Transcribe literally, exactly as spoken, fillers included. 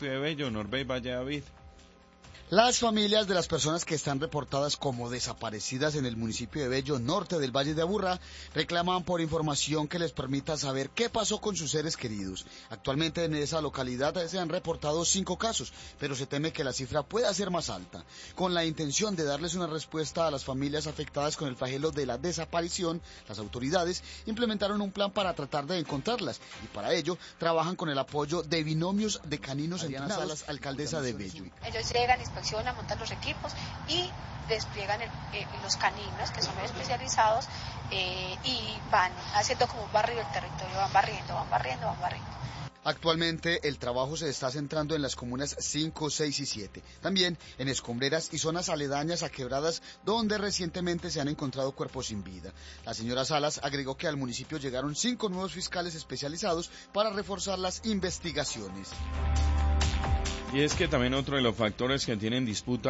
de Bello, Norbey Valle David. Las familias de las personas que están reportadas como desaparecidas en el municipio de Bello, norte del Valle de Aburrá, reclaman por información que les permita saber qué pasó con sus seres queridos. Actualmente en esa localidad se han reportado cinco casos, pero se teme que la cifra pueda ser más alta. Con la intención de darles una respuesta a las familias afectadas con el flagelo de la desaparición, las autoridades implementaron un plan para tratar de encontrarlas y para ello trabajan con el apoyo de binomios de caninos entrenados. Salas, alcaldesa de Bello. Ellos llegan, inspeccionan, montan los equipos y despliegan el, eh, los caninos, que son especializados, eh, y van haciendo como un barrido del territorio, van barriendo, van barriendo, van barriendo. Actualmente el trabajo se está centrando en las comunas cinco, seis y siete, también en escombreras y zonas aledañas a quebradas donde recientemente se han encontrado cuerpos sin vida. La señora Salas agregó que al municipio llegaron cinco nuevos fiscales especializados para reforzar las investigaciones. Y es que también otro de los factores que tienen disputa